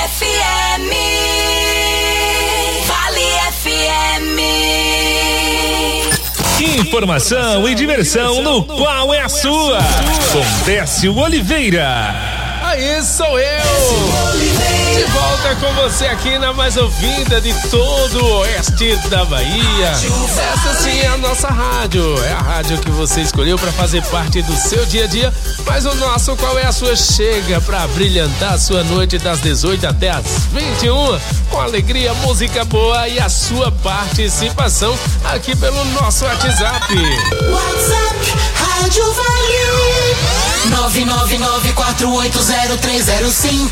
FM. Vale FM. Informação e diversão no Qual é a Sua? Com Décio Oliveira. Aí sou eu! De volta com você aqui na mais ouvida de todo o oeste da Bahia. Essa sim é a nossa rádio. É a rádio que você escolheu para fazer parte do seu dia a dia. Mas o nosso Qual é a Sua chega para brilhantar a sua noite das 18 até as 21. Com alegria, música boa e a sua participação aqui pelo nosso WhatsApp. WhatsApp Rádio Vale 999480305.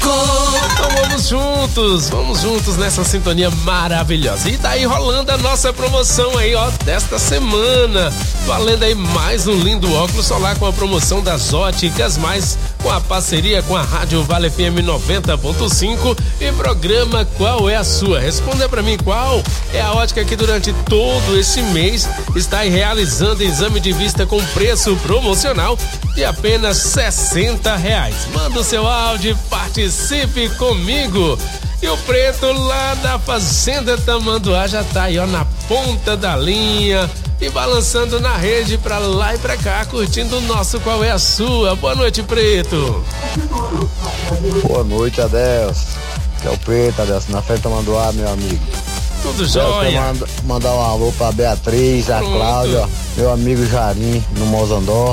Então vamos juntos nessa sintonia maravilhosa. E daí rolando a nossa promoção aí, ó, desta semana. Valendo aí mais um lindo óculos solar com a promoção das Óticas Mais, com a parceria com a Rádio Vale FM 90.5 e programa Qual é a Sua? Responda pra mim qual é a ótica que durante todo esse mês está aí realizando exame de vista com preço promocional de apenas R$60. Manda o seu áudio e participe comigo. E o Preto lá da Fazenda Tamanduá já tá aí, ó, na ponta da linha e balançando na rede pra lá e pra cá, curtindo o nosso Qual é a Sua? Boa noite, Preto. Boa noite, Adelso. Que é o Preto, Adelso, na Fazenda Tamanduá, meu amigo. Tudo jóia. Mandar um alô pra Beatriz, a Cláudia, meu amigo Jarim, no Mozandó.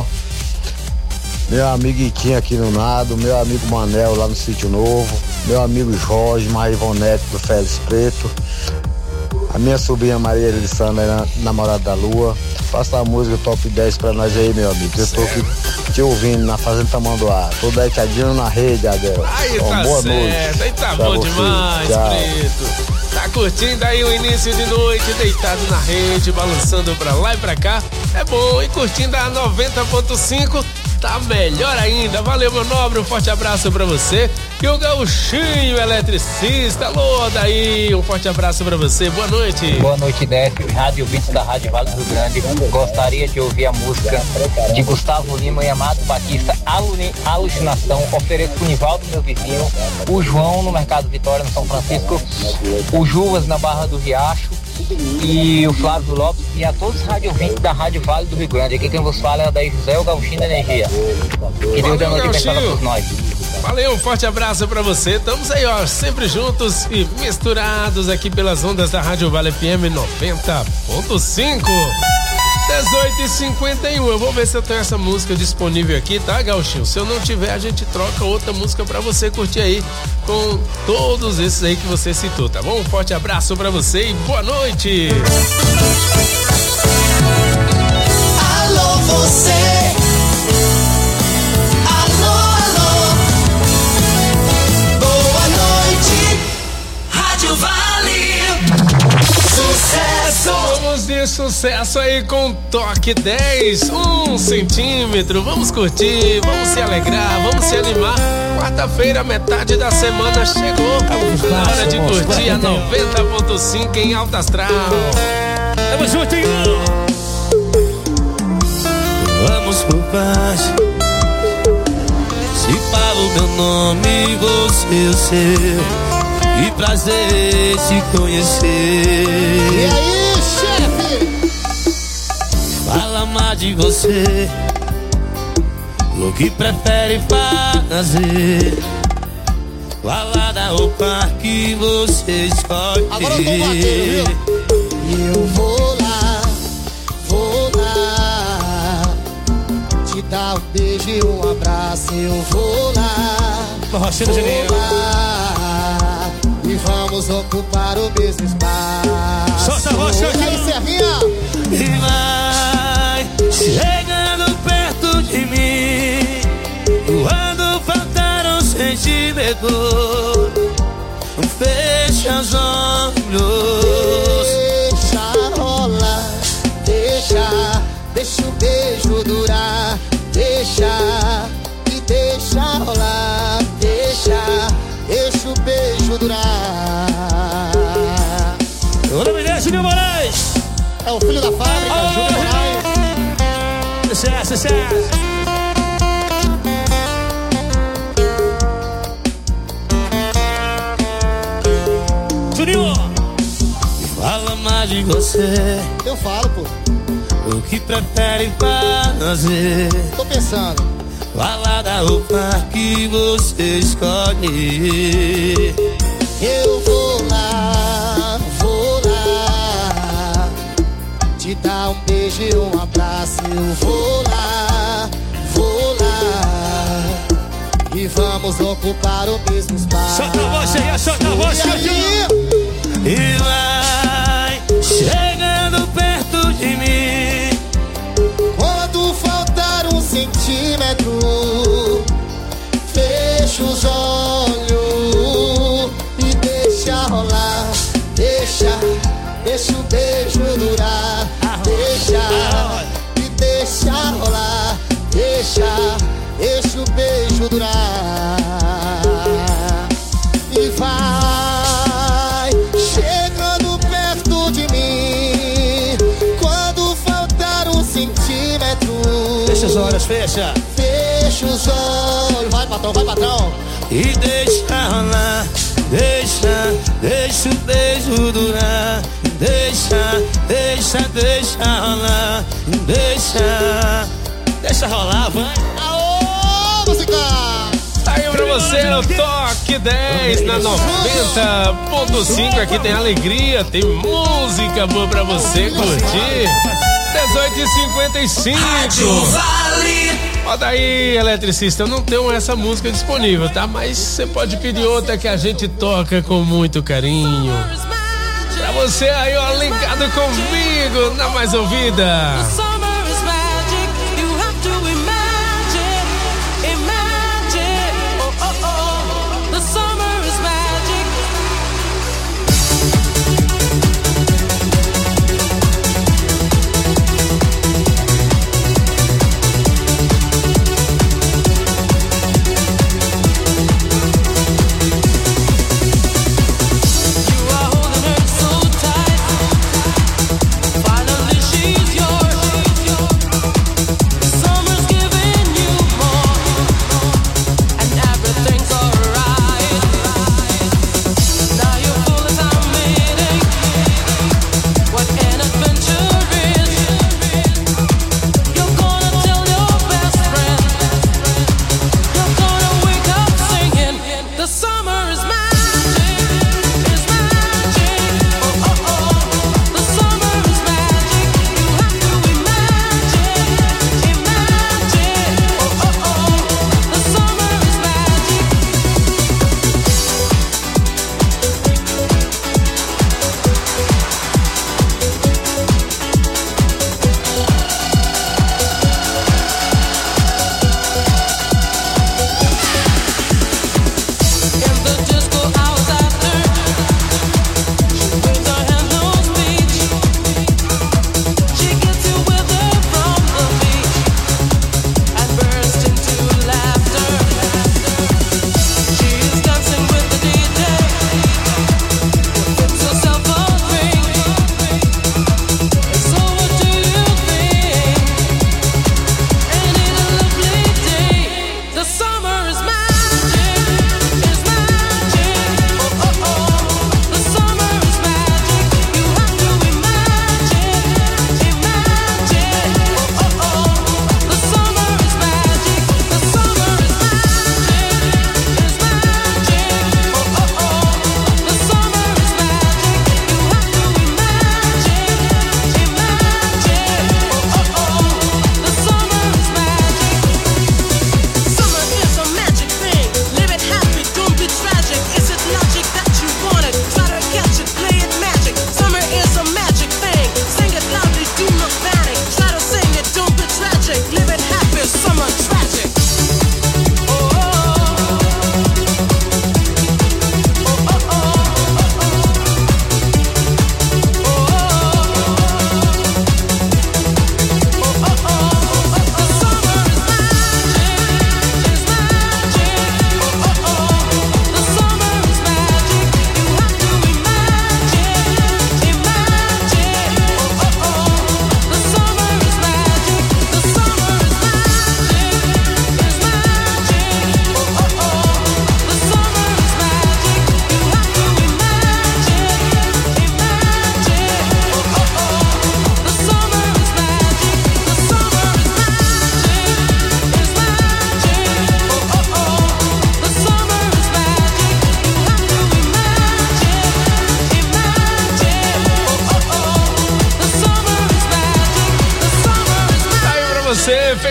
Meu amigo Itinho aqui no Nado, meu amigo Manel lá no Sítio Novo, meu amigo Jorge, Marivonete do Félix Preto, a minha sobrinha Maria Elissandra, namorada da Lua. Faça a música Top 10 pra nós aí, meu amigo. Eu tô aqui te ouvindo na Fazenda Tamanduá. Tô deitadinho na rede, Adel. Aí tá boa certo, noite. Aí tá bom você. Demais, tchau. Preto. Tá curtindo aí o início de noite, deitado na rede, balançando pra lá e pra cá. É bom, e curtindo a 90.5. Tá melhor ainda. Valeu, meu nobre, um forte abraço pra você. E o Gauchinho eletricista, alô, daí, um forte abraço pra você. Boa noite. Boa noite, Décio, rádio Vítor da Rádio Vale do Rio Grande. Gostaria de ouvir a música de Gustavo Lima e Amado Batista, Alucinação. Ofereço pro Nivaldo, meu vizinho, o João no Mercado Vitória, no São Francisco, o Juvas na Barra do Riacho e o Flávio Lopes e a todos os radiovintes da Rádio Vale do Rio Grande. Aqui quem vos fala é o Daí José, o Gauchinho da Energia. Que Deus dê noite abençoada por nós. Valeu, um forte abraço pra você. Estamos aí, ó, sempre juntos e misturados aqui pelas ondas da Rádio Vale FM 90.5. 18h51. Eu vou ver se eu tenho essa música disponível aqui, tá, Gauchinho? Se eu não tiver, a gente troca outra música pra você curtir aí com todos esses aí que você citou, tá bom? Um forte abraço pra você e boa noite. Alô, você. Sucesso! Vamos de sucesso aí com Toque 10, 1 centímetro. Vamos curtir, vamos se alegrar, vamos se animar. Quarta-feira, metade da semana chegou. Na hora de curtir a 90.5 em Alto Astral. Tamo juntinho! Vamos por paz. Se falo meu nome, você o seu. Que prazer te conhecer. E aí, chefe? Fala mais de você, o que prefere fazer. Fala da roupa que você escolhe. Agora eu tô batendo, viu? Eu vou lá te dar um beijo e um abraço. Eu vou lá, Rochedo Janeiro. E vamos ocupar o mesmo espaço. Solta a voz, e aí, Serrinha? E vai chegando perto de mim. Quando faltar um sentimento, fecha os olhos. Deixa rolar, deixa o beijo durar. Deixa rolar, deixa o beijo durar. O nome dele é Júnior Moraes. É o filho da fábrica, Júnior Moraes. Sucesso. mais de você. Eu falo, pô. O que preferem fazer? Tô pensando. Balada ou parque você escolhe. Eu vou lá, te dar um beijo e um abraço. Eu vou lá, e vamos ocupar o mesmo espaço. Solta a voz aí, solta a voz aí. E vai chegando perto de mim. Quando faltar um centímetro, fecha os olhos e deixa rolar. Deixa o beijo durar. Deixa rolar. Deixa o beijo durar. E vai chegando perto de mim. Quando faltar um centímetro, Fecha os olhos, fecha. fecha os olhos. Vai, patrão. E deixa rolar. Deixa o beijo durar. Deixa rolar. Deixa rolar, vai. Aô, música! Aí pra você o Toque 10 na 90.5. Aqui tem alegria, tem música boa pra você curtir. 18h55. Ó, daí, eletricista, eu não tenho essa música disponível, tá? Mas você pode pedir outra que a gente toca com muito carinho. Pra você aí, ó, ligado comigo na mais ouvida.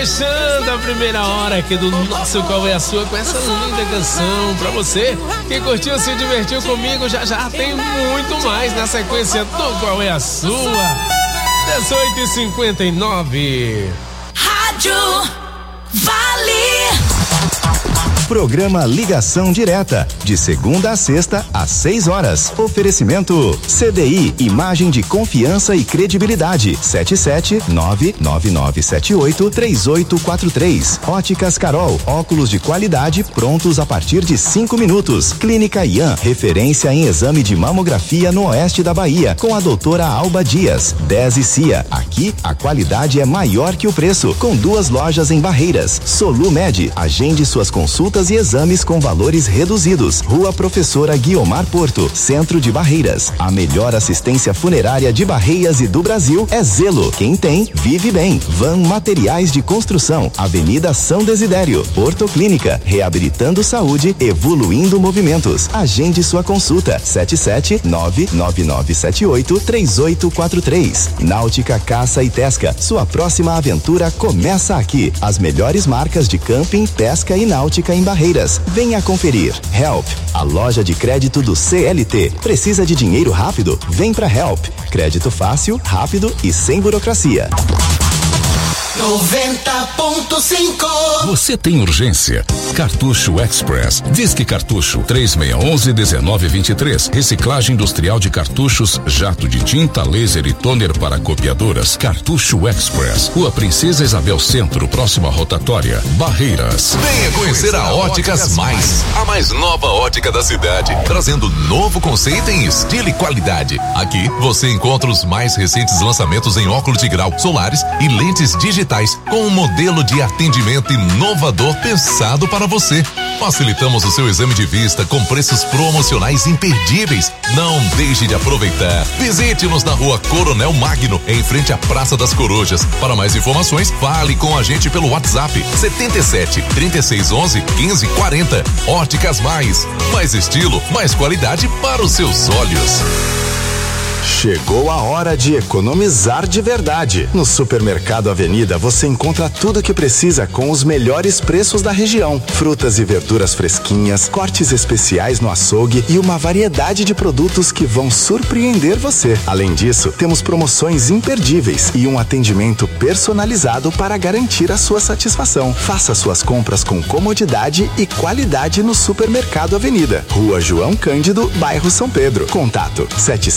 fechando a primeira hora aqui do nosso Qual é a Sua com essa linda canção pra você que curtiu, se divertiu comigo. Já tem muito mais na sequência do Qual é a Sua. 18h59. Rádio Vale. Programa Ligação Direta, de segunda a sexta, às 6 horas. Oferecimento CDI, imagem de confiança e credibilidade. 77999783843. Óticas Carol, óculos de qualidade prontos a partir de 5 minutos. Clínica Ian, referência em exame de mamografia no oeste da Bahia, com a doutora Alba Dias. 10 e Cia, aqui a qualidade é maior que o preço, com 2 lojas em Barreiras. Solumed, agende suas consultas e exames com valores reduzidos. Rua Professora Guiomar Porto, Centro de Barreiras. A melhor assistência funerária de Barreiras e do Brasil é Zelo. Quem tem, vive bem. Van Materiais de Construção, Avenida São Desidério. Ortoclínica, reabilitando saúde, evoluindo movimentos. Agende sua consulta. 77999783843. Náutica Caça e Pesca, sua próxima aventura começa aqui. As melhores marcas de camping, pesca e náutica em Barreiras. Venha conferir. Help, a loja de crédito do CLT. Precisa de dinheiro rápido? Vem pra Help. Crédito fácil, rápido e sem burocracia. 90.5. Você tem urgência? Cartucho Express. Disque Cartucho 3611-1923. Reciclagem industrial de cartuchos, jato de tinta, laser e toner para copiadoras. Cartucho Express. Rua Princesa Isabel Centro, próxima rotatória, Barreiras. Venha conhecer a Óticas Mais, a mais nova ótica da cidade, trazendo novo conceito em estilo e qualidade. Aqui você encontra os mais recentes lançamentos em óculos de grau, solares e lentes digitais, com um modelo de atendimento inovador pensado para você. Facilitamos o seu exame de vista com preços promocionais imperdíveis. Não deixe de aproveitar. Visite-nos na Rua Coronel Magno, em frente à Praça das Corujas. Para mais informações, fale com a gente pelo WhatsApp 77 3611 1540. Óticas Mais estilo, mais qualidade para os seus olhos. Chegou a hora de economizar de verdade. No Supermercado Avenida você encontra tudo o que precisa com os melhores preços da região. Frutas e verduras fresquinhas, cortes especiais no açougue e uma variedade de produtos que vão surpreender você. Além disso, temos promoções imperdíveis e um atendimento personalizado para garantir a sua satisfação. Faça suas compras com comodidade e qualidade no Supermercado Avenida. Rua João Cândido, bairro São Pedro. Contato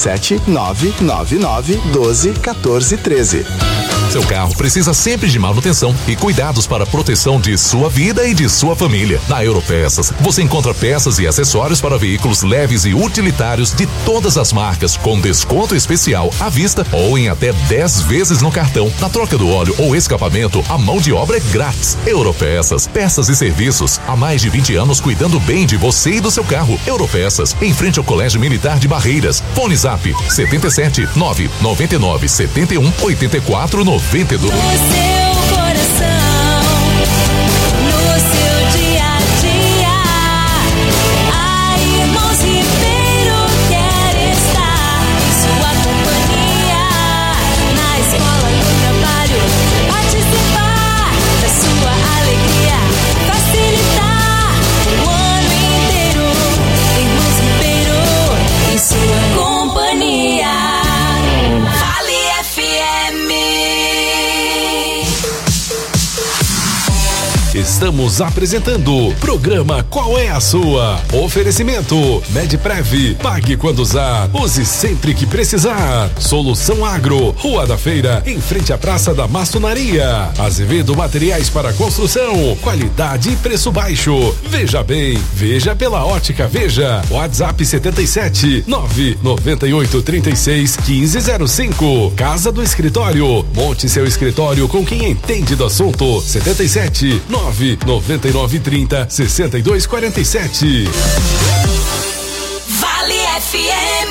77999121413. Seu carro precisa sempre de manutenção e cuidados para a proteção de sua vida e de sua família. Na Europeças, você encontra peças e acessórios para veículos leves e utilitários de todas as marcas, com desconto especial à vista ou em até 10 vezes no cartão. Na troca do óleo ou escapamento, a mão de obra é grátis. Europeças, peças e serviços. Há mais de 20 anos cuidando bem de você e do seu carro. Europeças, em frente ao Colégio Militar de Barreiras. Fone Zap 77 999 71 84 92. No seu coração, no seu dia a dia, a Irmãos Ribeiro quer estar em sua companhia. Na escola, no trabalho, participar da sua alegria, facilitar o ano inteiro. Irmãos Ribeiro em sua companhia. Vale FM. Estamos apresentando o programa Qual é a Sua? Oferecimento Medprev, pague quando usar, use sempre que precisar. Solução Agro, Rua da Feira, em frente à Praça da Maçonaria. Azevedo Materiais para Construção, qualidade e preço baixo. Veja bem, veja pela Ótica Veja. WhatsApp 77 998 36 1505. Casa do Escritório, monte seu escritório com quem entende do assunto. 77 99930 6247. Vale FM.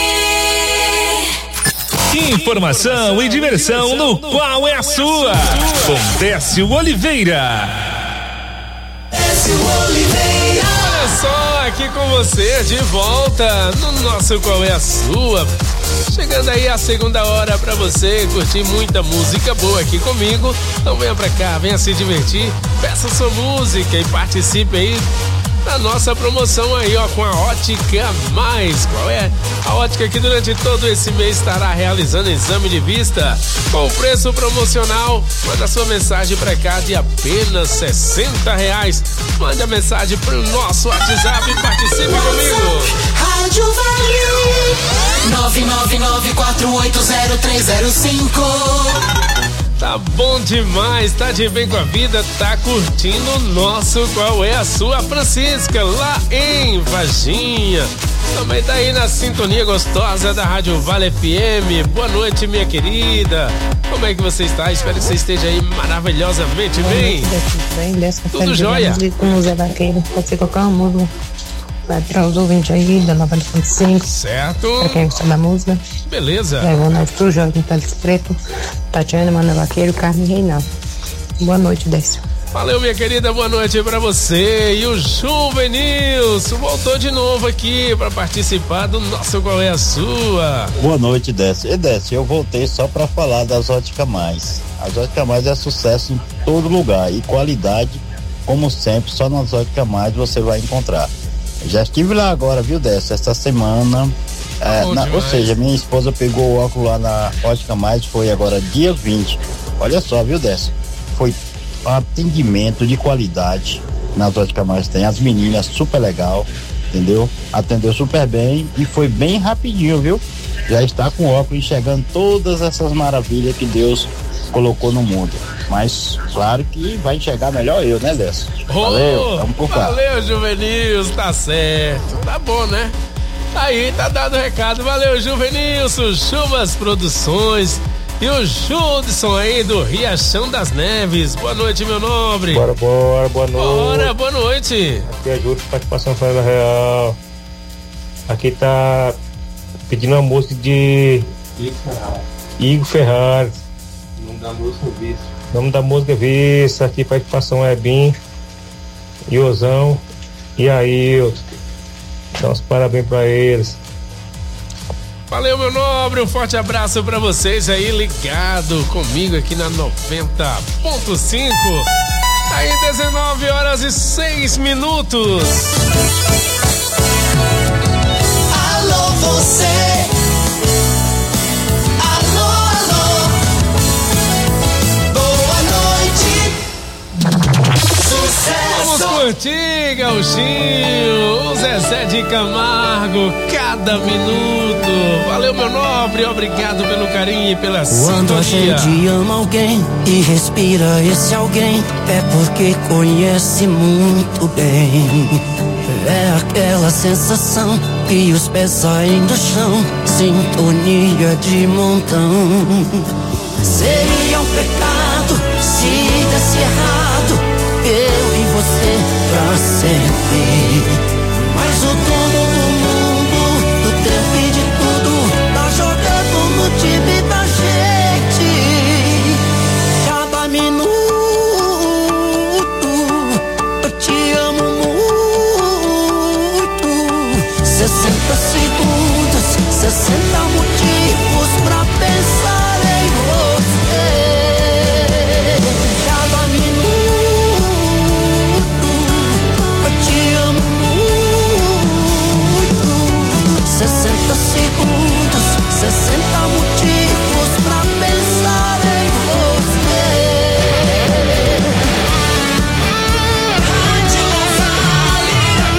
Informação e diversão no Qual é a Sua? Com Décio Oliveira. Décio Oliveira. Olha só, aqui com você de volta no nosso Qual é a Sua? Chegando aí a segunda hora pra você curtir muita música boa aqui comigo. Então venha pra cá, venha se divertir, peça sua música e participe aí da nossa promoção aí, ó, com a Ótica Mais. Qual é? A Ótica que durante todo esse mês estará realizando exame de vista com preço promocional. Manda sua mensagem pra cá de apenas R$60. Mande a mensagem pro nosso WhatsApp e participe comigo. Rádio Vale 999480305. Tá bom demais, tá de bem com a vida, tá curtindo o nosso Qual é a Sua, Francisca, lá em Varginha. Também tá aí na sintonia gostosa da Rádio Vale FM. Boa noite, minha querida. Como é que você está? Espero que você esteja aí maravilhosamente bem. Tudo jóia? Com o Zé Vaqueiro, pode ser qualquer uma música. Vai para os ouvintes aí da 95. Certo. Pra quem gosta da música. Beleza. Boa noite pro Jorge Thales Preto, Tatiana, Manuel Vaqueiro, Carmen Reinaldo. Boa noite, Décio. Valeu, minha querida, boa noite pra você. E o Juvenilson voltou de novo aqui pra participar do nosso Qual é a Sua. Boa noite, Décio. E Décio, eu voltei só pra falar das Ótica Mais. As Ótica Mais é sucesso em todo lugar e qualidade, como sempre, só nas Ótica Mais você vai encontrar. Já estive lá agora, viu, Décio, essa semana. Ou seja, minha esposa pegou o óculos lá na Ótica Mais, foi agora dia 20. Olha só, viu, Décio? Foi um atendimento de qualidade nas Ótica Mais. Tem as meninas super legal, entendeu? Atendeu super bem e foi bem rapidinho, viu? Já está com o óculos enxergando todas essas maravilhas que Deus colocou no mundo. Mas, claro que vai enxergar melhor eu, né, Décio? Valeu, vamos por cá. Valeu, Juvenilson, tá certo. Tá bom, né? Aí, tá dado o recado. Valeu, Juvenilson, Chuvas Produções e o Judson aí do Riachão das Neves. Boa noite, meu nobre. Bora, boa noite. Bora, boa noite. Aqui é Júlio, participação Fazenda Real. Aqui tá pedindo uma música de Igor Ferrari. O nome da música é Vício. O nome da música é Vício. Aqui participação é Bim, Iozão e Ailton. Dá uns parabéns pra eles. Valeu, meu nobre, um forte abraço pra vocês aí, ligado comigo aqui na 90.5. Aí, 19h06. Alô, você. Alô, alô. Boa noite. Sucesso. Vamos curtir, Gauchinho, o Zezé de Camargo, cada minuto. Valeu, meu nobre, obrigado pelo carinho e pela Quando sintonia. a gente ama alguém e respira esse alguém, é porque conhece muito bem. É aquela sensação que os pés saem do chão, sintonia de montão. Seria um pecado se desse errado, eu e você pra sempre. Mas o dono do mundo, do tempo e de tudo, tá jogando no time da gente. Cada minuto, eu te amo muito. 60 segundos, 60 motivos pra pensar em você. Cada minuto, eu te amo muito. 60 segundos, 60 motivos pra pensar em você. Rádio Vale.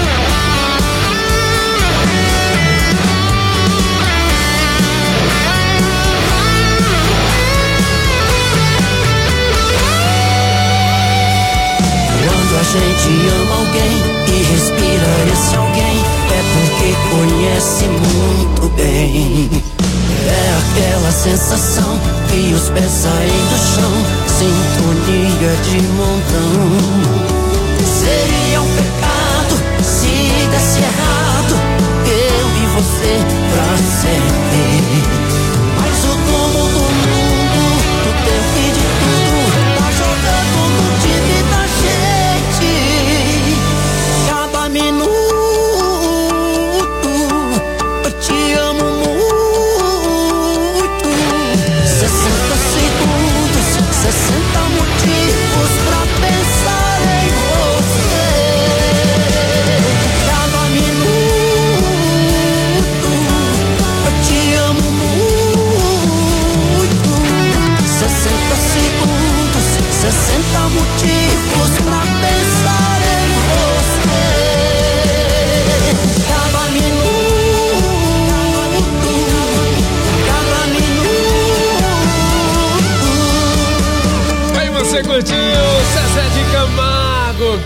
Quando a gente ama alguém e respira esse alguém, é porque conhece muito bem. É aquela sensação que os pés saem do chão, sintonia de montão. Seria um pecado se desse errado, eu e você pra sempre. Mas o dono do mundo, do tempo e de tudo, tá jogando no time da gente. Cada minuto, eu te amo muito.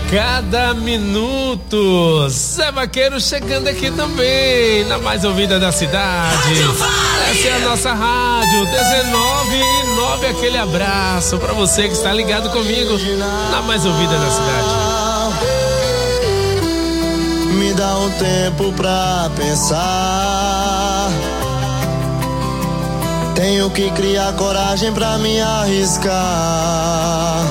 cada minuto. Zé Vaqueiro chegando aqui também, na mais ouvida da cidade. Essa é a nossa rádio, 19:09. Aquele abraço pra você que está ligado comigo, na mais ouvida da cidade. Me dá um tempo pra pensar. Tenho que criar coragem pra me arriscar.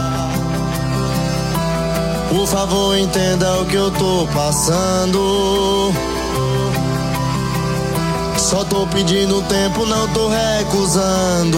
Por favor, entenda o que eu tô passando. Só tô pedindo tempo, não tô recusando.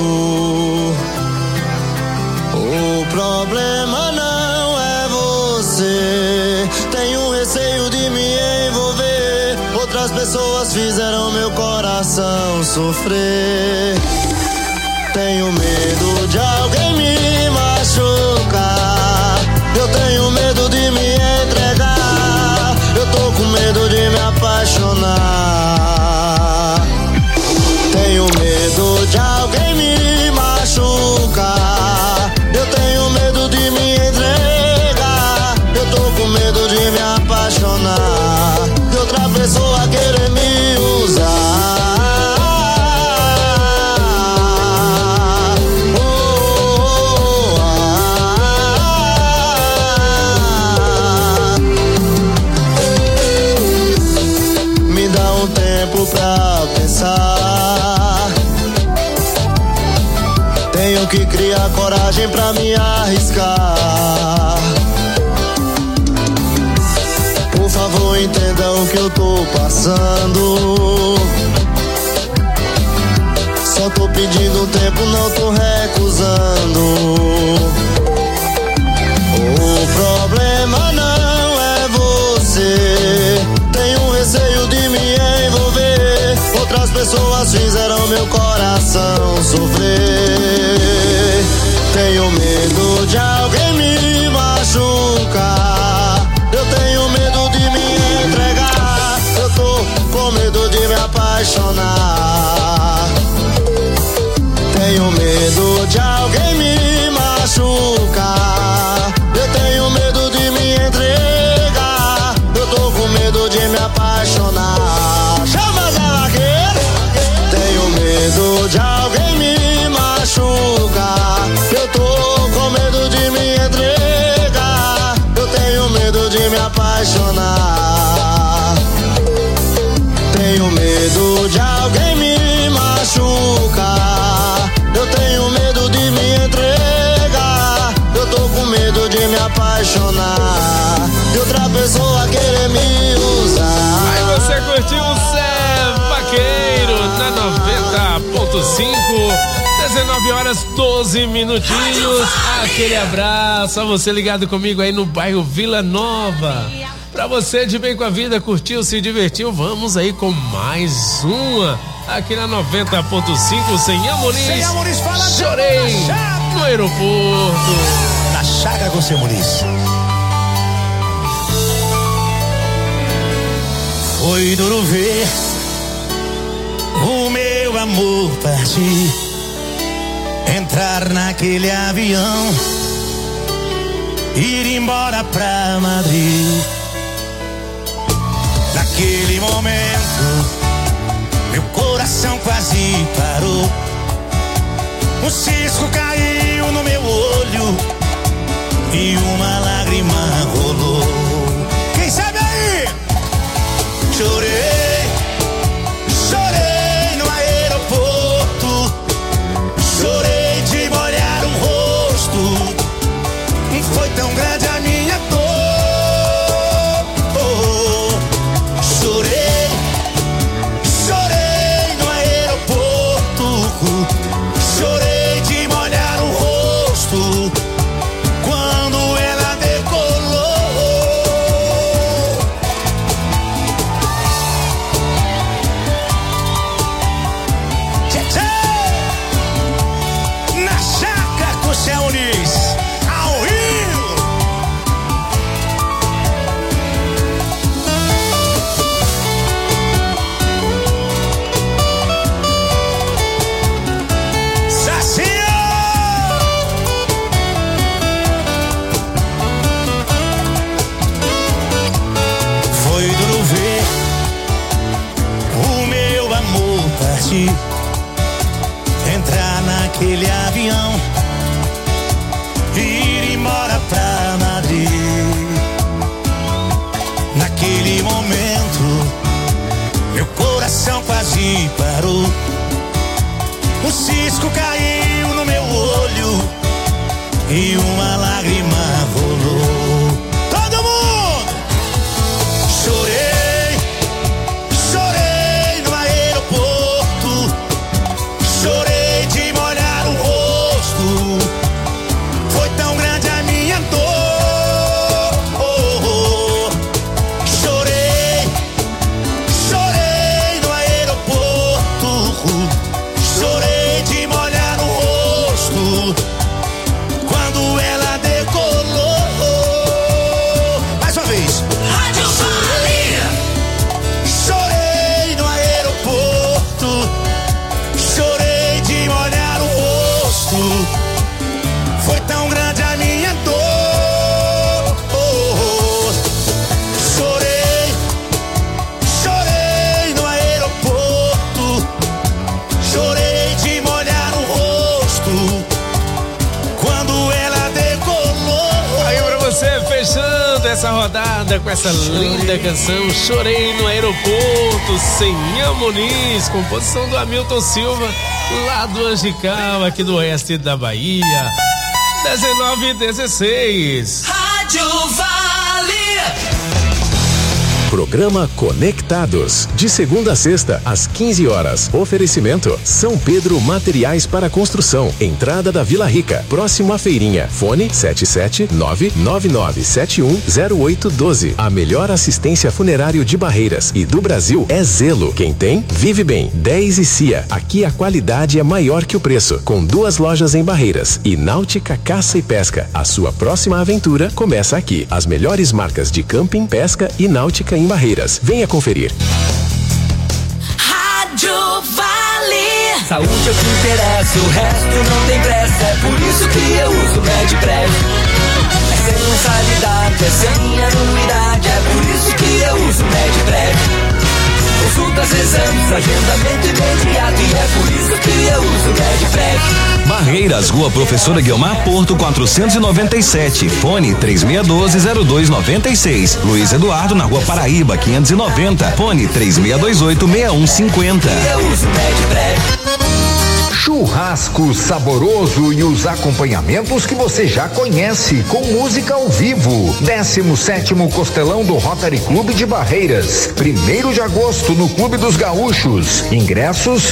O problema não é você. Tenho receio de me envolver. Outras pessoas fizeram meu coração sofrer. Tenho medo de alguém me machucar. Eu tenho medo de me entregar. Eu tô com medo de me apaixonar. Tenho medo de alguém me machucar. Eu tenho medo de me entregar. Eu tô com medo de me apaixonar. De outra pessoa querer me usar. Pra pensar, tenho que criar coragem pra me arriscar. Por favor, entenda o que eu tô passando. Só tô pedindo tempo, não tô recusando. O problema não é você. Tenho receio de me envolver. Outras pessoas fizeram meu coração sofrer. Tenho medo de alguém me machucar. Eu tenho medo de me entregar. Eu tô com medo de me apaixonar. Tenho medo de alguém me machucar. Eu tenho medo de me entregar. Eu tô com medo de me apaixonar. Chama Zé Vaqueiro. Tenho medo de alguém me machucar. Eu tô com medo de me entregar. Eu tenho medo de me apaixonar. Tenho medo de alguém me machucar. Eu tenho medo de me entregar. Eu tô com medo de me apaixonar. De outra pessoa querer me usar. Aí você curtiu o Zé Vaqueiro na 90.5. 19h12 minutinhos. Aquele abraço a você ligado comigo aí no bairro Vila Nova. Pra você de bem com a vida, curtiu, se divertiu, vamos aí com mais uma aqui na 90.5. Sem Amorim, fala chorei no aeroporto. Na Chaga com seu Muniz. Foi duro ver o meu amor partir, entrar naquele avião, ir embora pra Madrid. Naquele momento, meu coração quase parou. Um cisco caiu no meu olho e uma lágrima rolou. Quem sabe aí? Chorei, chorei no aeroporto, chorei de molhar o rosto. Foi tão grande a minha dor. Chorei, chorei no aeroporto, chorei de molhar o rosto quando ela partir, entrar naquele avião, ir embora pra Madrid. Naquele momento, meu coração quase parou. Um cisco caiu no meu olho e uma lágrima rolou. Todo mundo! Chorei, chorei no aeroporto, chorei de molhar o rosto. Foi tão grande a minha dor. Chorei, chorei no aeroporto, chorei de molhar o rosto quando ela decolou. Mais uma vez. Rádio Valia. Chorei no aeroporto, chorei de molhar o rosto. Foi tão grande a minha dor. Chorei, chorei no aeroporto, chorei de molhar o rosto quando ela decolou. Aí pra você, fechando essa rodada com essa linda canção, Chorei no Aeroporto, Senhor Muniz, composição do Hamilton Silva, lá do Angical, aqui do oeste da Bahia. 19h16. Rádio Valia. Programa Conectados, de segunda a sexta, às 15 horas. Oferecimento: São Pedro Materiais para Construção, entrada da Vila Rica, próximo à feirinha. Fone 77999710812. A melhor assistência funerário de Barreiras e do Brasil é Zelo. Quem tem, vive bem. 10 e Cia. Aqui a qualidade é maior que o preço. Com 2 lojas em Barreiras. E Náutica Caça e Pesca. A sua próxima aventura começa aqui. As melhores marcas de camping, pesca e náutica em Barreiras. Venha conferir. Rádio Valia. Saúde é o que interessa, o resto não tem pressa. É por isso que eu uso Medprev. É sem mensalidade, é sem anuidade. É por isso que eu uso Medprev. Consultas, exames, agendamento imediato. E é por isso que eu uso Medprev. Barreiras, Rua Professora Guiomar Porto 497, fone 3612-0296. Luiz Eduardo na Rua Paraíba 590, fone 3628-6150. Churrasco saboroso e os acompanhamentos que você já conhece, com música ao vivo. 17º Costelão do Rotary Clube de Barreiras, 1º de agosto no Clube dos Gaúchos. Ingressos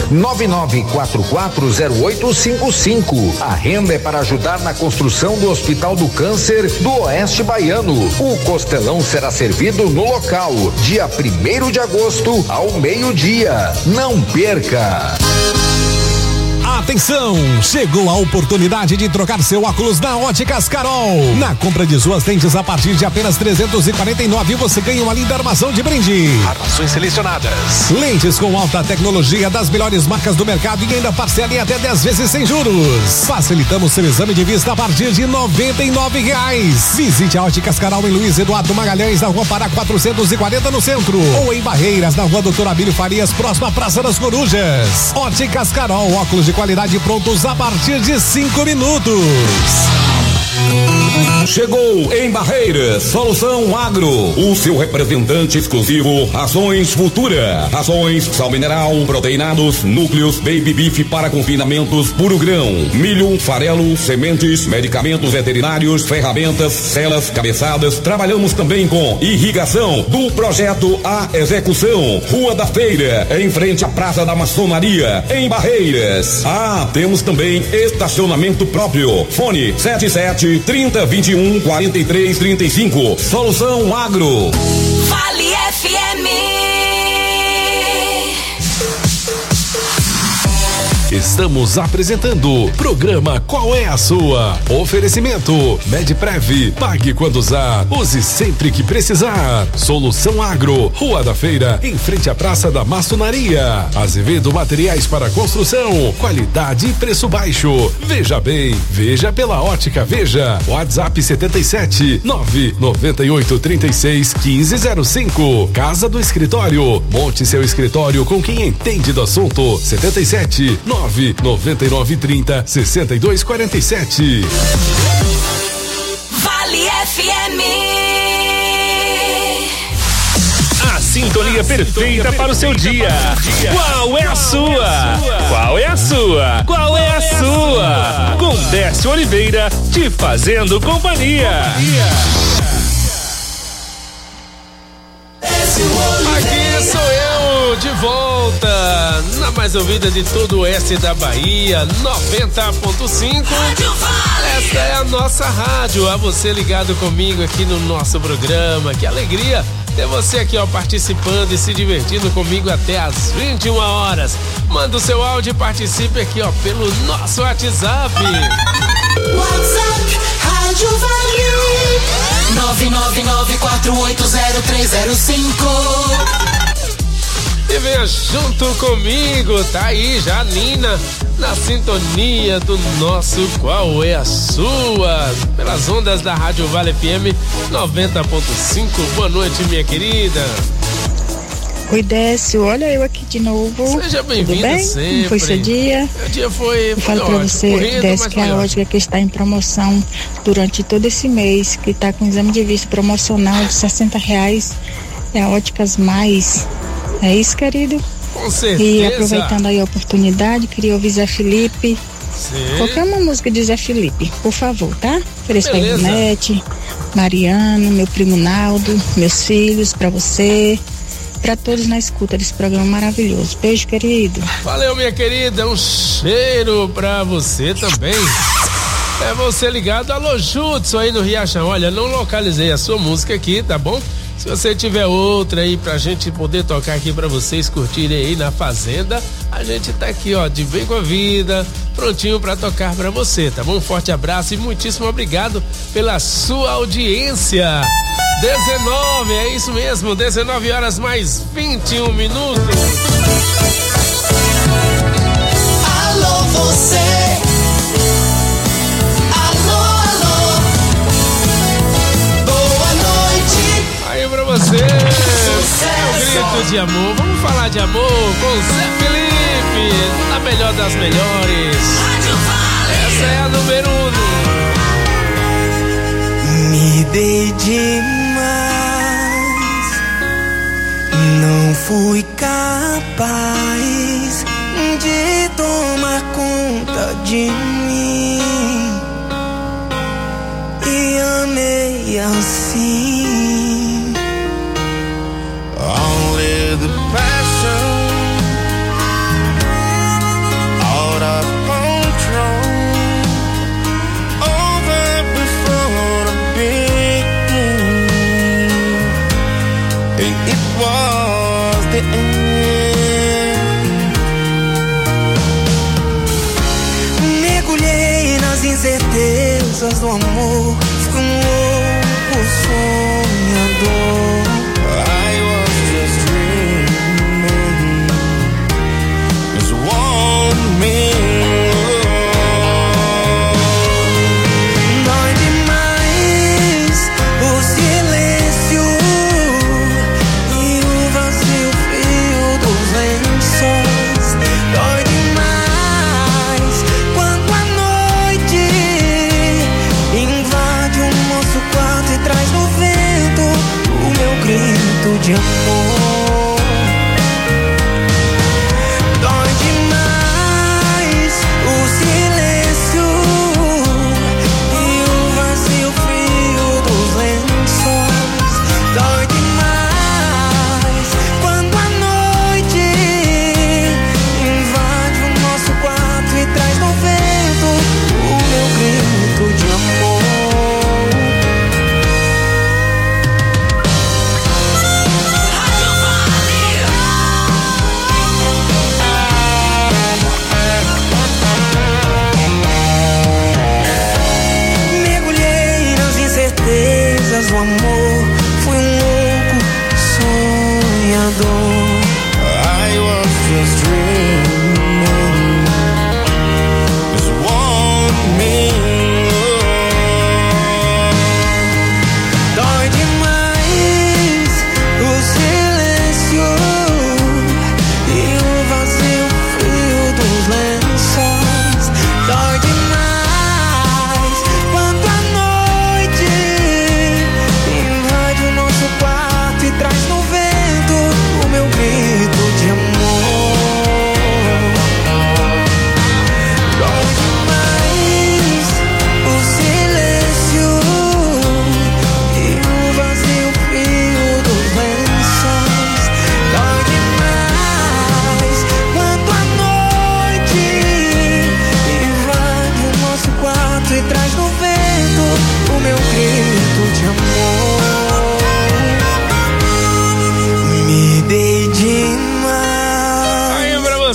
99440855. A renda é para ajudar na construção do Hospital do Câncer do Oeste Baiano. O costelão será servido no local, dia 1º de agosto ao meio-dia. Não perca! Atenção! Chegou a oportunidade de trocar seu óculos na Óticas Carol. Na compra de suas lentes a partir de apenas R$349, você ganha uma linda armação de brinde. Armações selecionadas. Lentes com alta tecnologia das melhores marcas do mercado e ainda parcela em até 10 vezes sem juros. Facilitamos seu exame de vista a partir de R$99. Visite a Óticas Carol em Luiz Eduardo Magalhães, na Rua Pará 440 no centro. Ou em Barreiras, na Rua Doutor Abílio Farias, próxima à Praça das Corujas. Óticas Carol, óculos de qualidade prontos a partir de 5 minutos. Chegou em Barreiras, Solução Agro, o seu representante exclusivo, Rações Futura. Rações, sal mineral, proteinados, núcleos, baby beef para confinamentos, puro grão, milho, farelo, sementes, medicamentos veterinários, ferramentas, celas, cabeçadas. Trabalhamos também com irrigação, do projeto à execução. Rua da Feira, em frente à Praça da Maçonaria, em Barreiras. Temos também estacionamento próprio. Fone 77-30-21-43-35. Solução Agro. Vale FM. Estamos apresentando programa Qual é a Sua? Oferecimento Medprev, pague quando usar, use sempre que precisar. Solução Agro, Rua da Feira, em frente à Praça da Maçonaria. Azevedo Materiais para Construção, qualidade e preço baixo. Veja bem, veja pela Ótica Veja. WhatsApp 77 998 36 1505. Casa do Escritório, monte seu escritório com quem entende do assunto. 77 999 30 62 47. Vale FM. A sintonia perfeita para o seu dia. Qual é a sua? Qual é a sua? Qual é a sua? Com Décio Oliveira te fazendo companhia. Aqui sou eu de volta na mais ouvida de todo o oeste da Bahia, 90.5. Esta é a nossa rádio, a você ligado comigo aqui no nosso programa. Que alegria ter você aqui, ó, participando e se divertindo comigo até às 21 horas. Manda o seu áudio e participe aqui, ó, pelo nosso WhatsApp. WhatsApp Rádio Vale 999480305. E venha junto comigo, tá aí já a Nina na sintonia do nosso Qual é a Sua? Pelas ondas da Rádio Vale FM 90.5. Boa noite, minha querida. Oi, Décio, olha eu aqui de novo. Seja bem-vinda. Tudo bem? Sempre. Como foi seu dia? Meu dia foi Eu falo pra você, corrido, Décio, mas que a ótica que está em promoção durante todo esse mês, que está com exame de vista promocional de R$60, é a Óticas Mais. É isso, querido? Com certeza. E aproveitando aí a oportunidade, queria ouvir Zé Felipe. Sim. Qualquer uma música de Zé Felipe, por favor, tá? Ofereço pra Beleza. Ivonete, Mariano, meu primo Naldo, meus filhos, pra você, pra todos na escuta desse programa maravilhoso. Beijo, querido. Valeu, minha querida, um cheiro pra você também. É você ligado a Lojutsu aí no Riachão. Olha, não localizei a sua música aqui, tá bom? Se você tiver outra aí pra gente poder tocar aqui pra vocês curtirem aí na fazenda, a gente tá aqui, ó, de bem com a vida, prontinho pra tocar pra você, tá bom? Um forte abraço e muitíssimo obrigado pela sua audiência. 19, é isso mesmo, 19 horas mais 21 minutos. Alô, você. Pra você, é o grito de amor. Vamos falar de amor com Zé Felipe, na melhor das melhores. Essa é a número 1. Me dei demais, não fui capaz de tomar conta de mim e amei assim. Only the passion out of control over before the beginning, and it was the end. Mergulhei nas incertezas do amor, fui louco sonhador. De amor, dói demais o silêncio e o vazio frio dos lençóis. Dói demais quando a noite invade o nosso quarto e traz no vento o meu grito de amor.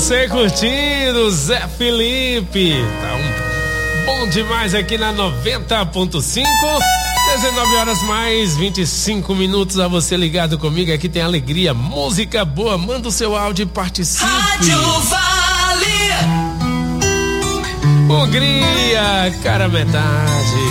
você curtindo, Zé Felipe. Tá bom demais aqui na 90.5. 19 horas mais 25 minutos. A você ligado comigo. Aqui tem alegria, música boa. Manda o seu áudio e participe. Rádio Vale. Hungria, cara metade.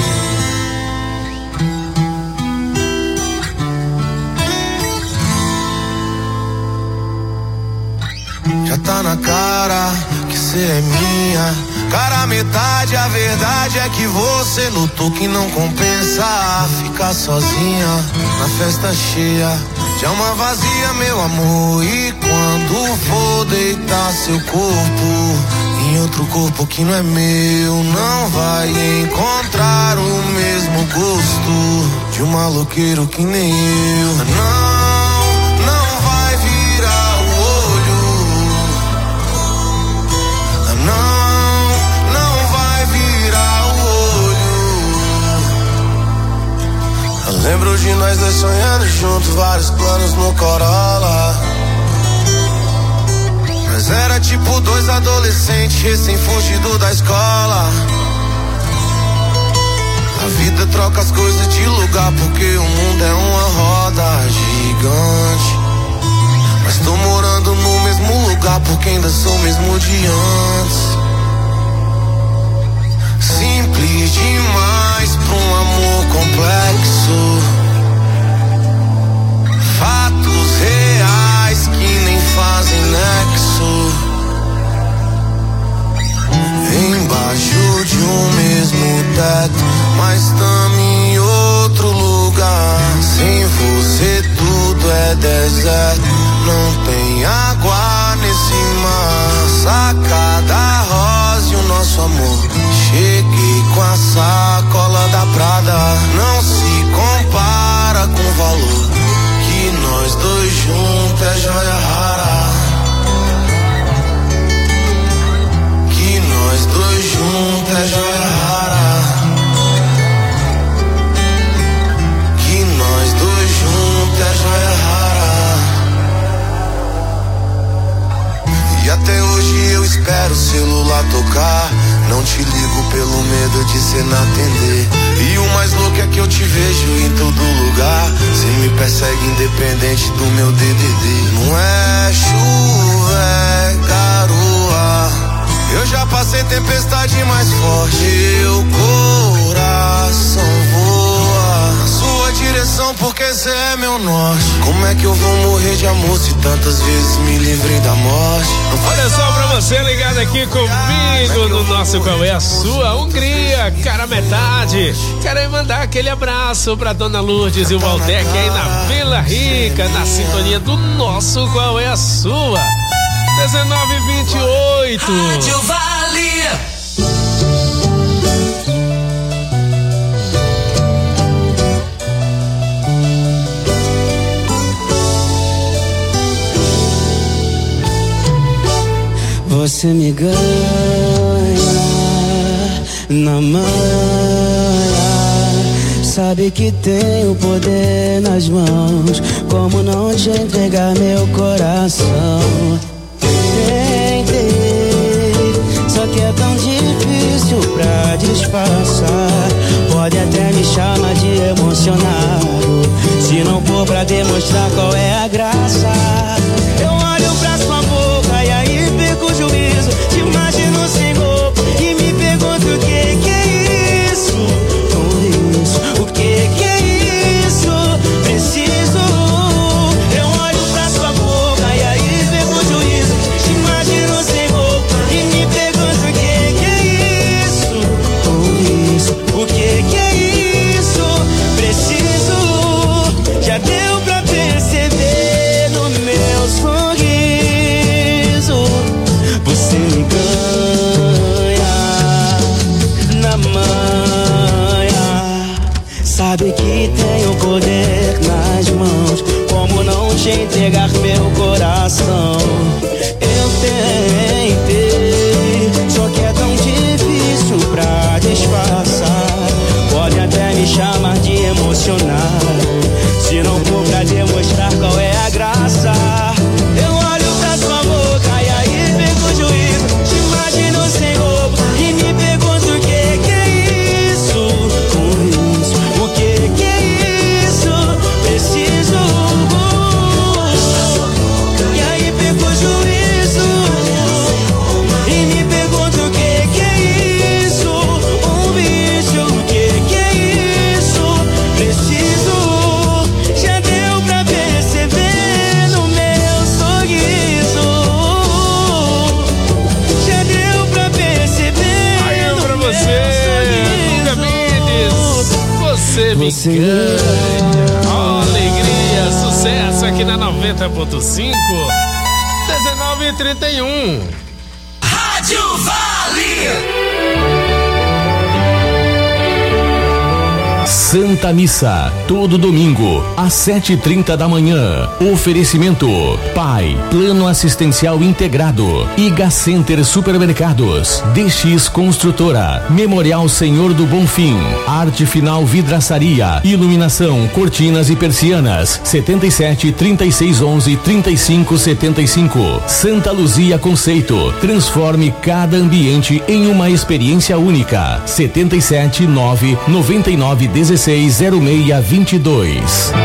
Já tá na cara que cê é minha cara metade, a verdade é que você lutou que não compensa ficar sozinha na festa cheia de alma vazia, meu amor. E quando for deitar seu corpo em outro corpo que não é meu, não vai encontrar o mesmo gosto de um maloqueiro que nem eu. Não vai virar o olho. Não vai virar o olho. Eu lembro de nós dois sonhando juntos, vários planos no Corolla. Mas era tipo dois adolescentes recém-fugido da escola. A vida troca as coisas de lugar porque o mundo é uma roda gigante. Mas tô morando no mesmo lugar porque ainda sou o mesmo de antes. Simples demais pra um amor complexo. Fatos reais que nem fazem nexo. Embaixo de um mesmo teto, mas tamo em outro lugar. Sem você tudo é deserto. Não tem água nesse mar. Sacada rosa e o nosso amor. Cheguei com a sacola da Prada. Não se compara com o valor que nós dois juntos é joia rara. Que nós dois juntos é joia rara. Que nós dois juntos é joia rara. E até hoje eu espero o celular tocar. Não te ligo pelo medo de cê não atender. E o mais louco é que eu te vejo em todo lugar. Cê me persegue independente do meu DDD. Não é chuva, é garoa. Eu já passei tempestade mais forte. Meu coração voa na sua direção porque cê é meu norte. Como é que eu vou morrer de amor se tantas vezes me livrei da morte? Olha só pra você ligado aqui comigo no nosso Qual é a Sua, Hungria, cara metade. Quero mandar aquele abraço pra Dona Lourdes e o Valdec aí na Vila Rica, na sintonia do nosso Qual é a Sua. 19h28. Rádio Vale. Você me ganha na manhã. Sabe que tenho poder nas mãos. Como não te entregar meu coração? Tentei, só que é tão difícil pra disfarçar. Pode até me chamar de emocionado, se não for pra demonstrar qual é a graça. Eu olho pra sua boca e aí perco o juízo. Te imagino sem roupa e me pergunto o que é isso. O que é isso? Preciso. Eu olho pra sua boca e aí perco o juízo. Te imagino sem roupa e me pergunto o que é isso. O que é isso? Preciso. Já deu pra perceber no meu você ganha. Oh, alegria, sucesso aqui na 90.5. 19h31. Rádio Vale. Santa Missa, todo domingo, às 7h30 da manhã. Oferecimento: PAI, Plano Assistencial Integrado, Iga Center Supermercados, DX Construtora, Memorial Senhor do Bonfim, Arte Final Vidraçaria, Iluminação, Cortinas e Persianas, 77 36 11 35 75. Santa Luzia Conceito, transforme cada ambiente em uma experiência única. 77 9 99 16 0622.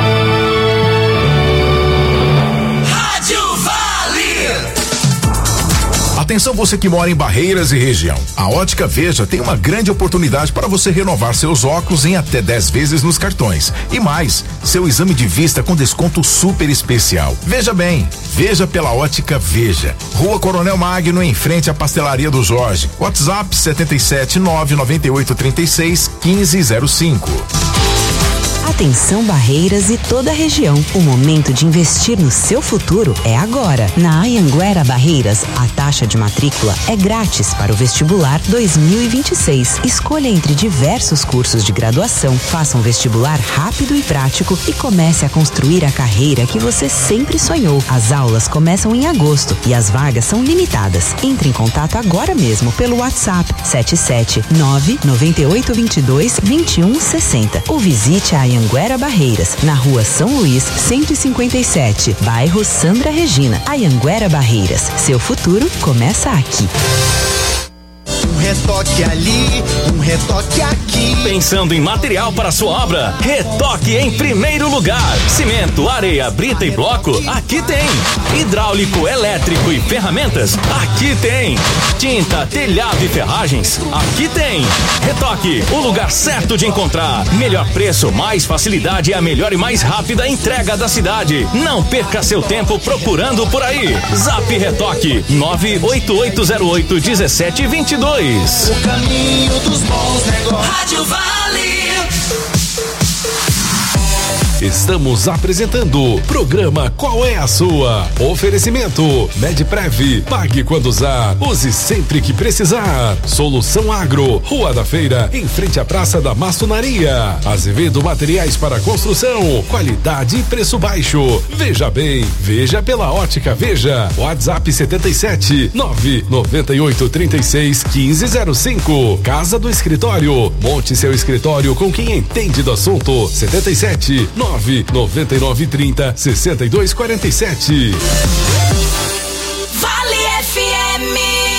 Rádio Vale. Atenção você que mora em Barreiras e região. A Ótica Veja tem uma grande oportunidade para você renovar seus óculos em até 10 vezes nos cartões. E mais, seu exame de vista com desconto super especial. Veja bem, veja pela Ótica Veja. Rua Coronel Magno, em frente à Pastelaria do Jorge. WhatsApp 77 998 36 1505. Atenção Barreiras e toda a região. O momento de investir no seu futuro é agora. Na Anhanguera Barreiras, a taxa de matrícula é grátis para o vestibular 2026. Escolha entre diversos cursos de graduação, faça um vestibular rápido e prático e comece a construir a carreira que você sempre sonhou. As aulas começam em agosto e as vagas são limitadas. Entre em contato agora mesmo pelo WhatsApp 77 998 22 21 60 ou visite a Anhanguera Barreiras, na Rua São Luís, 157, bairro Sandra Regina. Anhanguera Barreiras, seu futuro começa aqui. Um retoque ali, um retoque aqui. Pensando em material para sua obra? Retoque em primeiro lugar. Cimento, areia, brita e bloco? Aqui tem. Hidráulico, elétrico e ferramentas? Aqui tem. Tinta, telhado e ferragens? Aqui tem. Retoque, o lugar certo de encontrar. Melhor preço, mais facilidade e a melhor e mais rápida entrega da cidade. Não perca seu tempo procurando por aí. Zap Retoque 98808 1722. O caminho dos bons negócios. Rádio Vale. Estamos apresentando o programa Qual é a Sua? Oferecimento Medprev, pague quando usar, use sempre que precisar. Solução Agro, Rua da Feira, em frente à Praça da Maçonaria. Azevedo Materiais para Construção, qualidade e preço baixo. Veja bem, veja pela Ótica Veja. WhatsApp 77 998 36 1505. Casa do Escritório, monte seu escritório com quem entende do assunto. 77 99930 6247. Vale FM.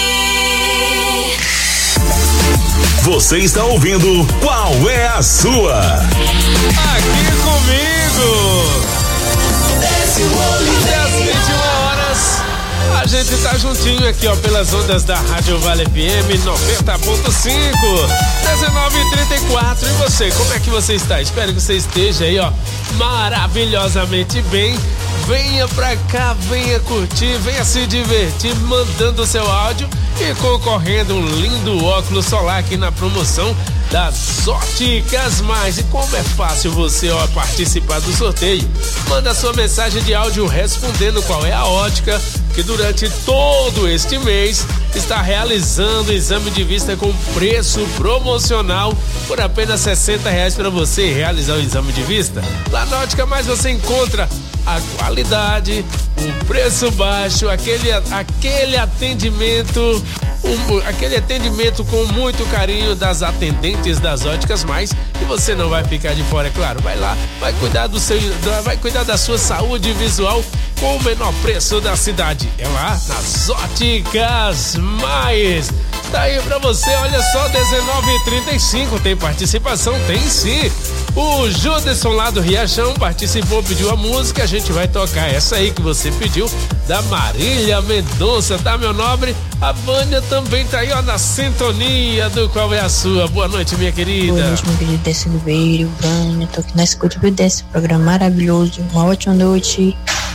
Você está ouvindo Qual é a Sua? Aqui comigo. Desce o olho. Às 21 horas. A gente tá juntinho aqui, ó, pelas ondas da Rádio Vale FM 90.5, 19h34. E você, como é que você está? Espero que você esteja aí, ó, maravilhosamente bem. Venha pra cá, venha curtir, venha se divertir, mandando seu áudio e concorrendo um lindo óculos solar aqui na promoção das Óticas Mais. E como é fácil você, ó, participar do sorteio? Manda sua mensagem de áudio respondendo qual é a ótica que durante todo este mês está realizando o exame de vista com preço promocional por apenas R$60 para você realizar o exame de vista. Lá na Ótica Mais você encontra a qualidade, o preço baixo, aquele atendimento, aquele atendimento com muito carinho das atendentes das Óticas Mais, e você não vai ficar de fora, é claro. Vai lá, vai cuidar da sua saúde visual com o menor preço da cidade. É lá nas Óticas Mais. Tá aí pra você, olha só, 19h35, tem participação? Tem sim. O Judson lá do Riachão participou, pediu a música, a gente vai tocar essa aí que você pediu, da Marília Mendonça, tá, meu nobre? A Vânia também tá aí, ó, na sintonia do Qual é a Sua. Boa noite, minha querida. Boa noite, meu querido Décio Silveira, Vânia, tô aqui na escuta desse programa maravilhoso, uma ótima noite.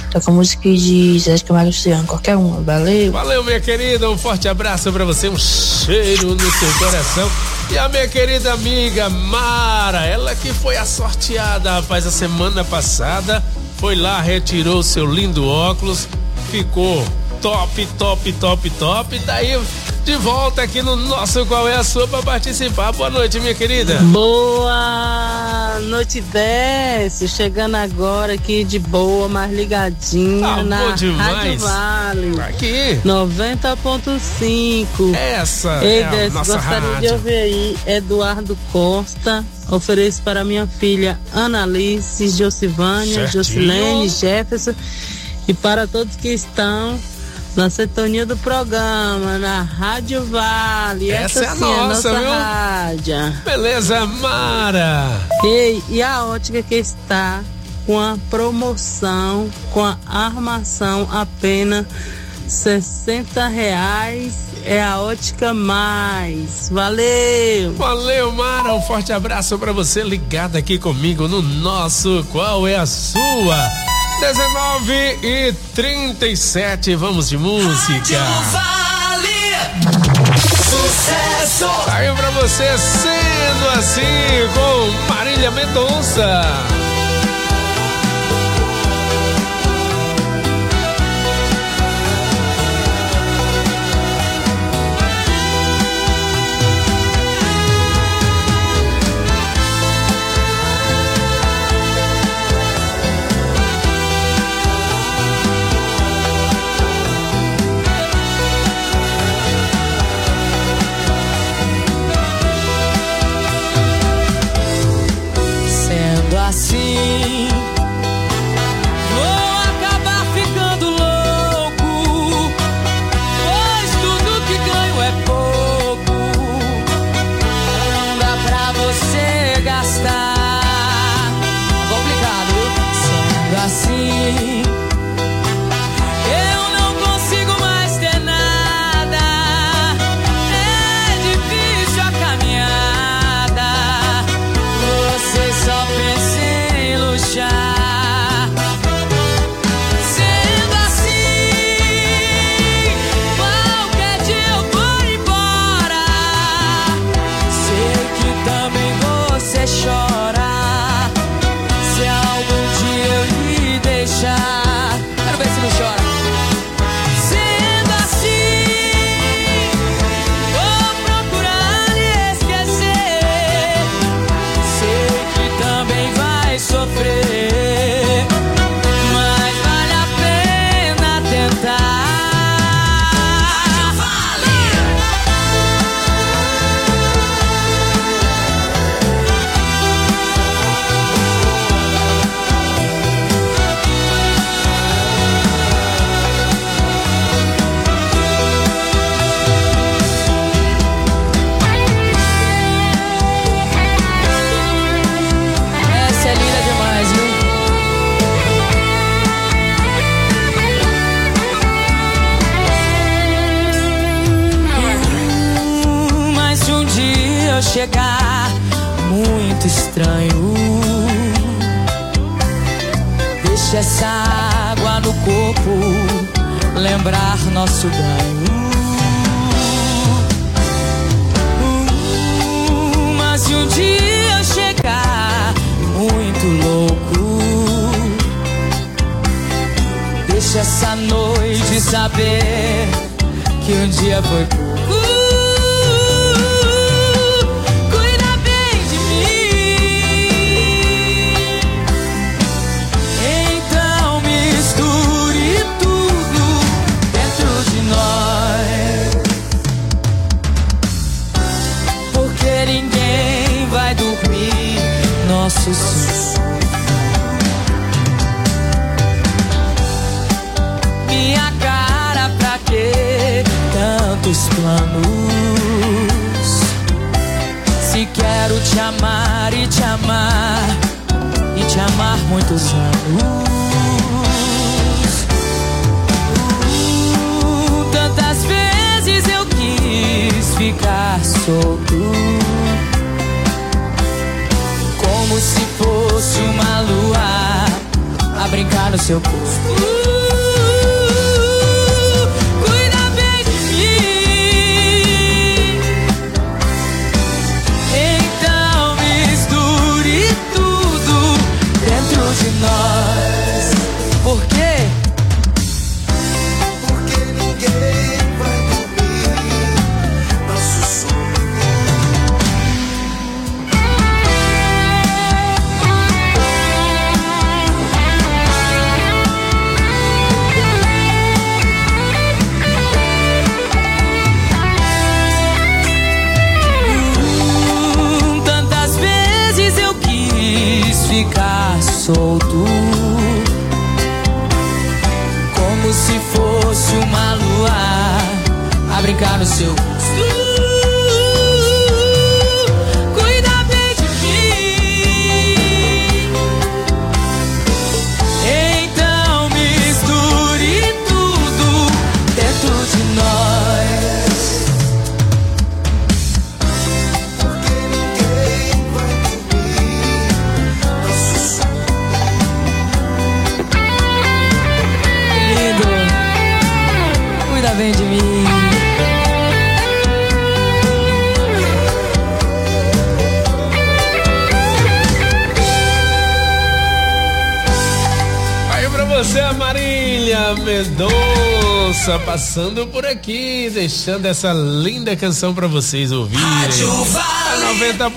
Toca música de Zé de Camargo e Luciano, qualquer uma. Valeu. Valeu, minha querida. Um forte abraço pra você, um cheiro no seu coração. E a minha querida amiga Mara, ela que foi a sorteada, rapaz, a semana passada, foi lá, retirou o seu lindo óculos, ficou top. Daí de volta aqui no nosso Qual é a Sua pra participar. Boa noite, minha querida. Boa noite, Décio. Chegando agora aqui de boa, mais ligadinha na Rádio Vale. Aqui. 90.5. Essa Ei, é a Décio, nossa gostaria rádio. de ouvir aí Eduardo Costa. Ofereço para minha filha Analice, Josivânia, Certinho. Jocilene, Jefferson e para todos que estão na sintonia do programa, na Rádio Vale. Essa é a sim é nossa, viu? rádio. Beleza, Mara. E a ótica que está com a promoção, com a armação apenas R$60 é a Ótica Mais. Valeu! Valeu, Mara. Um forte abraço pra você ligada aqui comigo no nosso Qual é a Sua? 19h37, vamos de música. Vale. Sucesso. Saiu pra você Sendo Assim com Marília Mendonça. Assim, vou acabar ficando louco, pois tudo que ganho é pouco, não dá pra você gastar. Complicado, viu? Sendo assim, eu não consigo mais ter nada, é difícil a caminhada, você só pensa sendo assim, qualquer dia eu vou embora. Sei que também você chora. Se algum dia eu lhe deixar, quero ver se não chora. Sendo assim, vou procurar lhe esquecer. Sei que também vai sofrer, mas vale a pena tentar. Essa é linda demais, viu? Mas se um dia eu chegar muito estranho, deixa essa água no corpo lembrar nosso ganho. Mas se um dia eu chegar muito louco, deixa essa noite saber que um dia foi pouco. Cuida bem de mim, então misture tudo dentro de nós, porque ninguém vai dormir nossos sonhos. Minha cara, pra que tantos planos? Se quero te amar e te amar e te amar muitos anos. Tantas vezes eu quis ficar solto, como se fosse uma lua a brincar no seu corpo. solto, como se fosse uma lua a brincar no seu rosto. Cuida bem de mim, então misture tudo dentro de nós. Porque ninguém vai cobrir nosso som. Lindo, cuida bem de mim. Você, a Marília Mendonça, passando por aqui, deixando essa linda canção pra vocês ouvirem. Rádio Vale 90.5,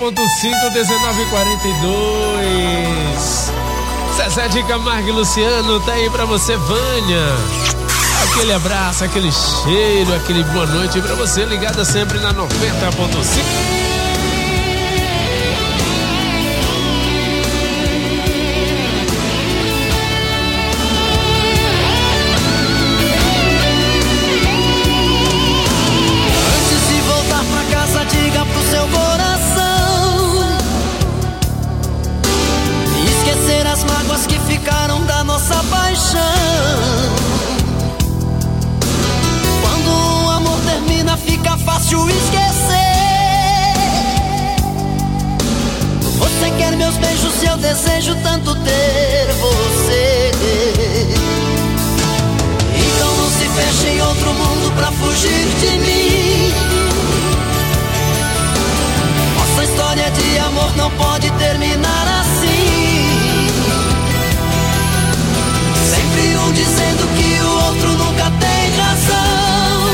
19:42. Zezé de Camargo e Luciano, tá aí pra você, Vânia. Aquele abraço, aquele cheiro, aquele boa noite pra você, ligada sempre na 90.5. Diga pro seu coração esquecer as mágoas que ficaram da nossa paixão. Quando o amor termina fica fácil esquecer. Você quer meus beijos e eu desejo tanto ter você. Então não se feche em outro mundo pra fugir de mim. Nossa história de amor não pode terminar assim. Sempre um dizendo que o outro nunca tem razão.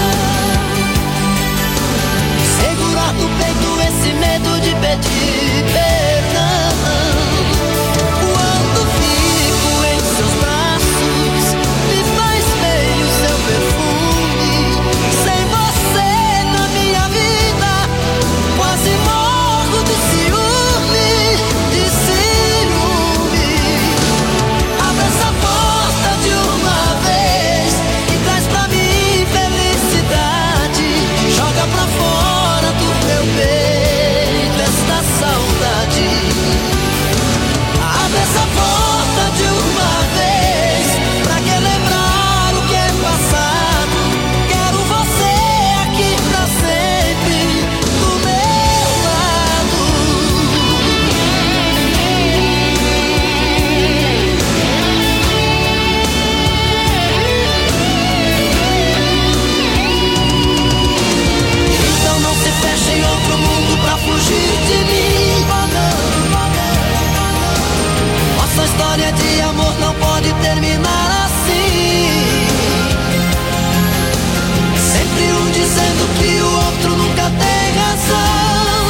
Segurar no peito esse medo de pedir perdão. Quando fico em seus braços, me faz bem o seu perfume. Sem você na minha vida, quase morro de ciúme, de ciúme. Abre essa porta de uma vez e traz pra mim felicidade. Joga pra fora do meu peito esta saudade. Abre essa porta de uma vez, pra que lembrar o que é passado. Quero você aqui pra sempre, do meu lado. Então não se feche em outro mundo pra fugir de mim. Nossa história de amor não pode terminar assim. Sempre um dizendo que o outro nunca tem razão.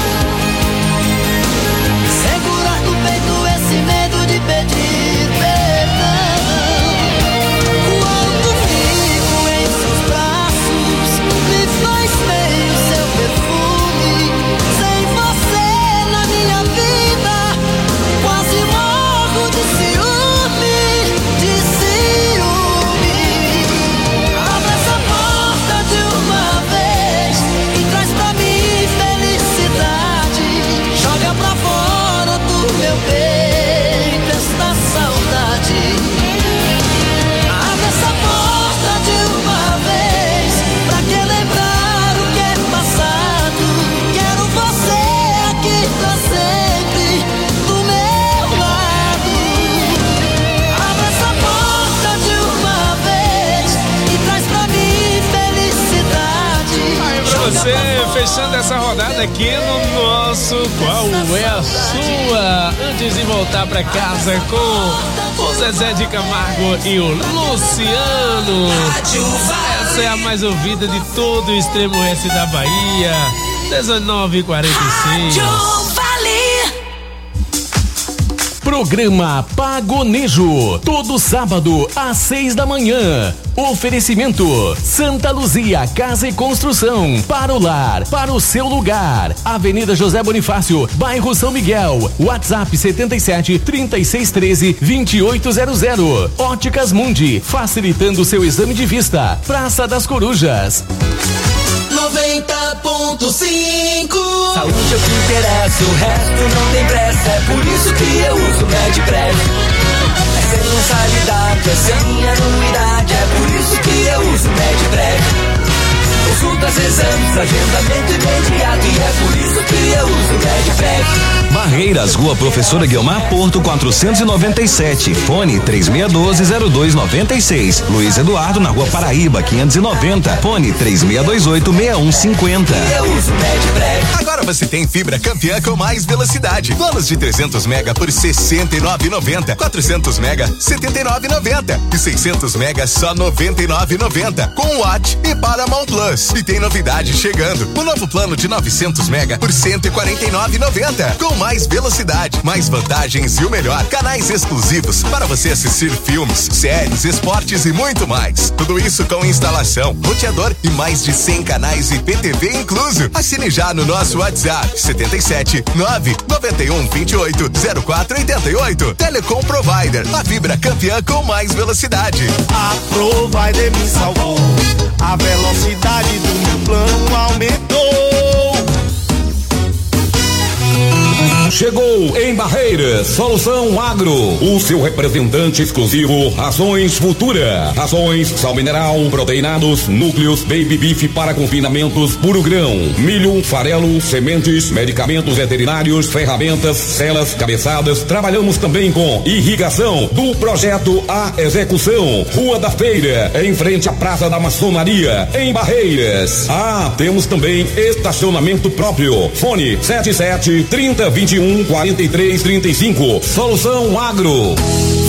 Segurar no peito esse medo de pedir perdão. Quando fico em seus braços, me faz bem o seu perfume. Sem você na minha vida, quase morro de ciúme, de ciúme. Abre essa porta de uma vez e traz pra mim felicidade. Joga pra fora do meu peito esta saudade. Abre essa porta de uma vez, pra que lembrar o que é passado. Quero você aqui pra sempre, do meu lado. Abre essa porta de uma vez e traz pra mim felicidade. Aí pra você, fechando essa rodada aqui no nosso Qual é a Sua? Antes de voltar pra casa com o Zezé de Camargo e o Luciano. Essa é a mais ouvida de todo o extremo oeste da Bahia. 19:46. Programa Pagonejo, todo sábado às 6 da manhã. Oferecimento Santa Luzia Casa e Construção, para o lar, para o seu lugar. Avenida José Bonifácio, bairro São Miguel. WhatsApp 77 3613 2800. Óticas Mundi, facilitando seu exame de vista. Praça das Corujas. 90.5. Saúde é o que interessa, o resto não tem pressa. É por isso que eu uso Medprev. É sem mensalidade, é sem anuidade. É por isso que eu uso Medprev. Consultas, exames, agendamento imediato. E é por isso que eu uso Medprev. Barreiras, Rua Professora Guiomar Porto 497, fone 3612-0296. Luiz Eduardo na Rua Paraíba 590, fone 3628-6150. Agora você tem fibra Campeã com mais velocidade. Planos de 300 mega por R$ 69,90, 400 mega R$ 79,90 e 600 mega só R$ 99,90 com Watt e Paramount Plus. E tem novidade chegando, o novo plano de 900 mega por R$ 149,90 com mais velocidade, mais vantagens e o melhor, canais exclusivos para você assistir filmes, séries, esportes e muito mais. Tudo isso com instalação, roteador e mais de 100 canais IPTV incluso. Assine já no nosso WhatsApp 77 991 28 0488. Telecom Provider, a fibra campeã com mais velocidade. A Provider me salvou, a velocidade do meu plano aumentou. Chegou em Barreiras, Solução Agro, o seu representante exclusivo, Rações Futura. Rações, sal mineral, proteinados, núcleos, baby beef para confinamentos, puro grão, milho, farelo, sementes, medicamentos veterinários, ferramentas, celas, cabeçadas. Trabalhamos também com irrigação, do projeto à execução. Rua da Feira, em frente à Praça da Maçonaria, em Barreiras. Temos também estacionamento próprio. Fone 77 30 21 43 35. Solução Agro.